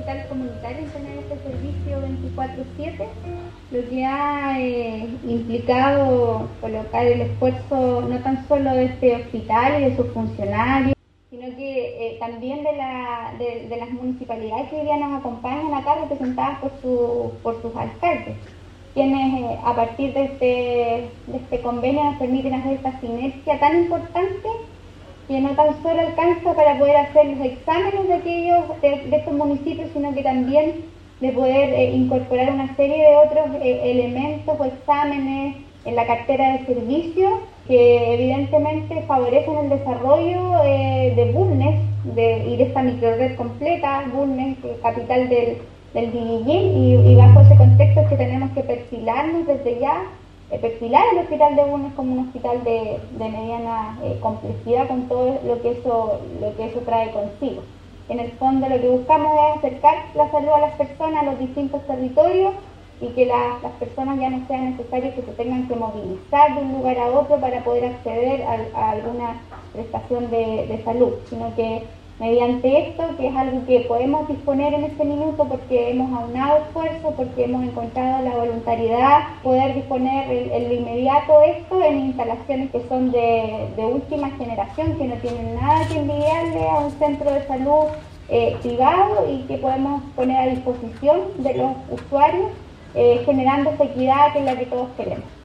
hospital comunitario en tener este servicio 24/7, lo que ha implicado colocar el esfuerzo no tan solo de este hospital y de sus funcionarios, sino que también de las municipalidades que hoy día nos acompañan acá, representadas por sus alcaldes, quienes a partir de este convenio nos permiten hacer esta sinergia tan importante que no tan solo alcanza para poder hacer los exámenes de estos municipios, sino que también de poder incorporar una serie de otros elementos o exámenes en la cartera de servicios que evidentemente favorecen el desarrollo de Bulnes y de esta microred completa, Bulnes, capital del Guillín, y bajo ese contexto es que tenemos que perfilarnos desde ya, perfilar el hospital de Bulnes como un hospital de mediana complejidad con todo lo que eso trae consigo. En el fondo lo que buscamos es acercar la salud a las personas, a los distintos territorios, y que las personas ya no sea necesario que se tengan que movilizar de un lugar a otro para poder acceder a alguna prestación de salud, sino que mediante esto, que es algo que podemos disponer en este minuto porque hemos aunado esfuerzos, porque hemos encontrado la voluntariedad, poder disponer en lo inmediato de esto en instalaciones que son de última generación, que no tienen nada que envidiarle a un centro de salud privado, y que podemos poner a disposición de los usuarios, generando esa equidad que es la que todos queremos.